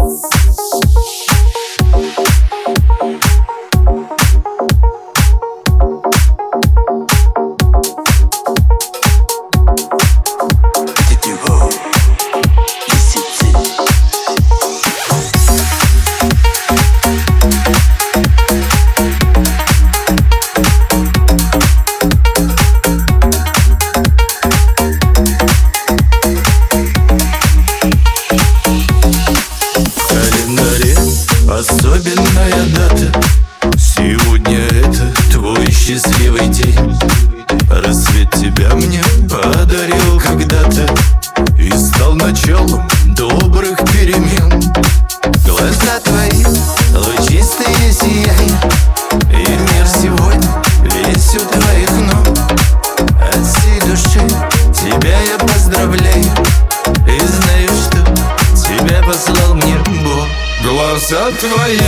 Особенная дата. Сегодня это твой счастливый день. Рассвет тебя мне подарил когда-то и стал началом добрых перемен. Глаза твои лучистые сияют, и мир сегодня весь у твоих ног. От всей души тебя я поздравляю и знаю, что тебя послал мне Бог. Глаза твои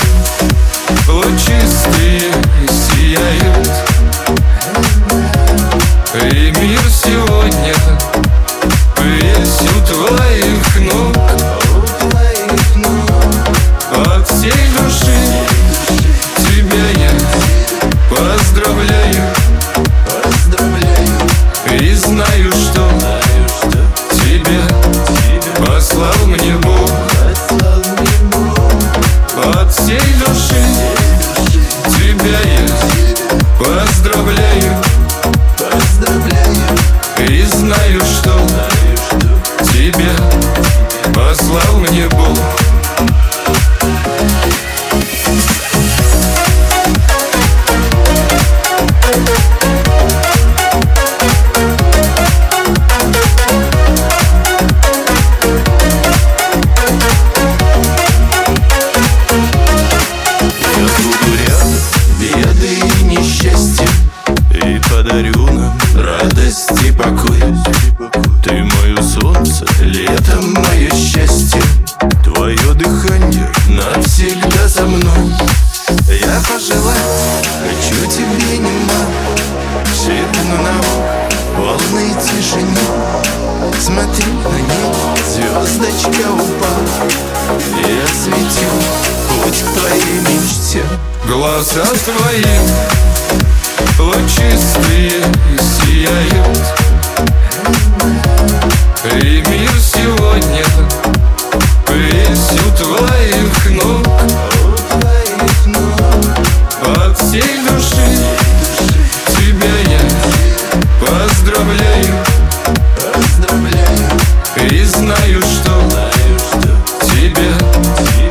лучистые сияют, и мир сегодня весь у твоих ног. От всей души тебя я поздравляю и знаю, что тебя послал мне Бог. От всей души тебя я поздравляю и знаю, что тебя послал мне Бог. Подарю нам радость и покой. Ты мое солнце, летом мое счастье. Твое дыхание навсегда со мной. Я пожелать хочу тебе немало, шепну на ухо полной тишине. Смотри, на небо звездочка упала и осветил путь к твоей мечте. Глаза твои лучистые сияют, и мир сегодня весь у твоих ног. От всей души тебя я поздравляю и знаю, что тебя